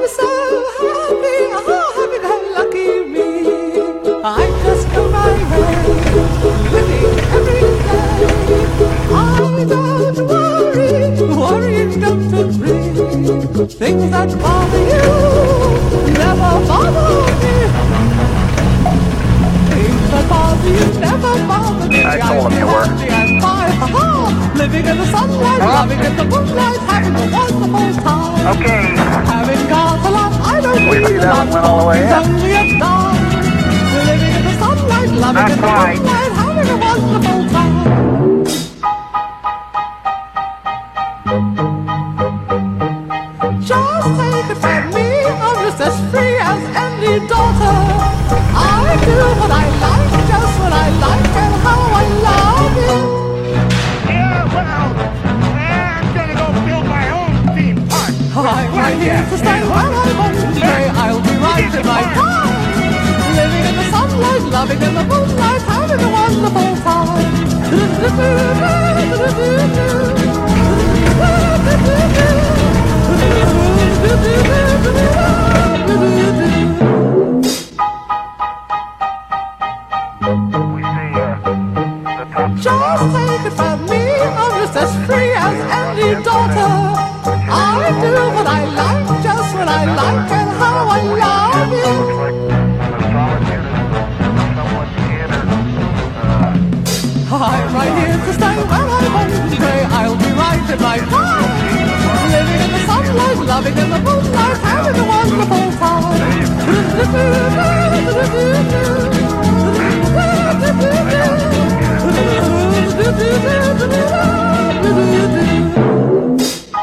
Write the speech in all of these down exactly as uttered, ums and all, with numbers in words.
so happy, oh happy go lucky me. I just go my way, living every day. I don't worry, worrying don't agree. Things that bother you never bother me. Things that bother you never bother me. I told him you were. I'm fine, ha-ha. Living in the sunlight, Huh? loving in the moonlight, having a wonderful time. Okay. Having got a lot, I don't We need a that lot. went all the way It's in. only a dime. Living in the sunlight, loving Not in the quite. moonlight, having a wonderful time. Just take it from me, I'm just as free as any daughter. I do what I like, just what I like, and how I love it. Yeah, well, I'm gonna go build my own theme park. I'm right here to stay while I won't stay. I'll be right in my time. Living in the sunlight, loving in the moonlight, having a wonderful time. We see uh, the top. Just take it from me, I'm just as free as any daughter. I do what I like, just what I like, and how I love it. Looks like a solid unit. Someone in or, uh, I'm right here to stay where I won't stay. I'll be right in my time. Living in the sunlight, loving in the moonlight, having a wonderful time.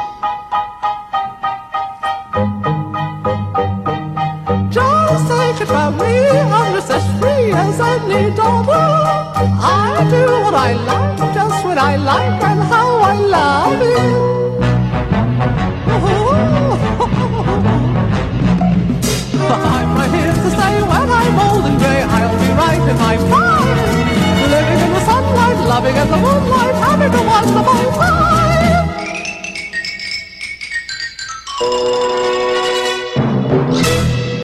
Just take it from me, I'm just as free as any daughter. I do what I like, just what I like, and how I love it. I'm right here to stay when I'm old and grey. I'll be right in my prime, living in the sunlight, loving in the moonlight, having a wonderful time.